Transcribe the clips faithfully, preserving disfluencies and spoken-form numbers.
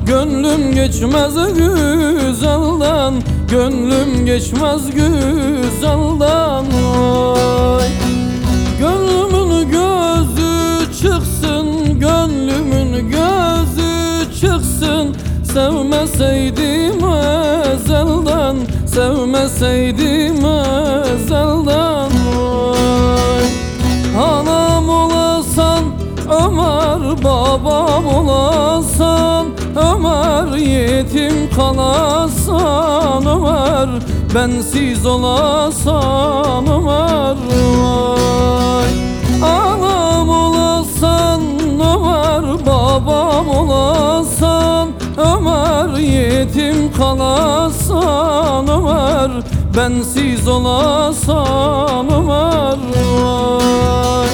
Gönlüm geçmez güzelden, gönlüm geçmez güzelden. Oy. Gönlümün gözü çıksın, gönlümün gözü çıksın. Sevmeseydim ezelden, sevmeseydim ezelden. Oy. Anam olasan Ömer, babam olasan Ömer, yetim kalasan Ömer, bensiz olasan Ömer. Vay. Anam olasan Ömer, babam olasan Ömer, yetim kalasan Ömer, bensiz olasan Ömer. Vay.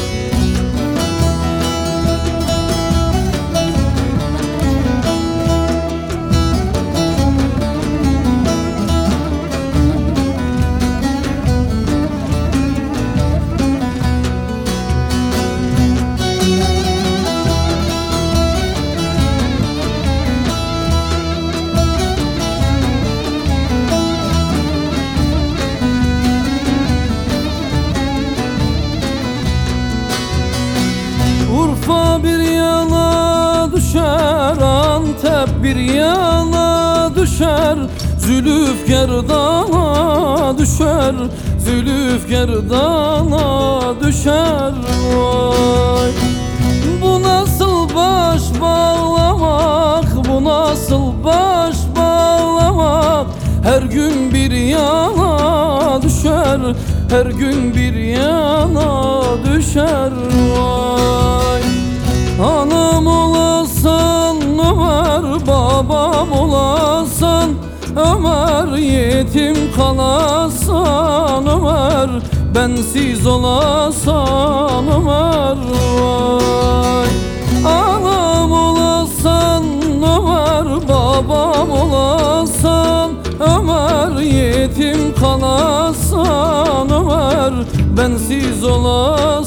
Urfa bir yana düşer, Antep bir yana düşer, Zülüf gerdana düşer, Zülüf gerdana düşer. Vay. Bu nasıl baş bağlamak, bu nasıl baş bağlamak, her gün bir yana düşer, her gün bir yana düşer. Vay. Anam olasan Ömer, babam olasan Ömer, yetim kalasan Ömer, bensiz olasan Ömer. Vay. Anam olasan Ömer, babam olasan Ömer, yetim kalasan Ömer, bensiz olasan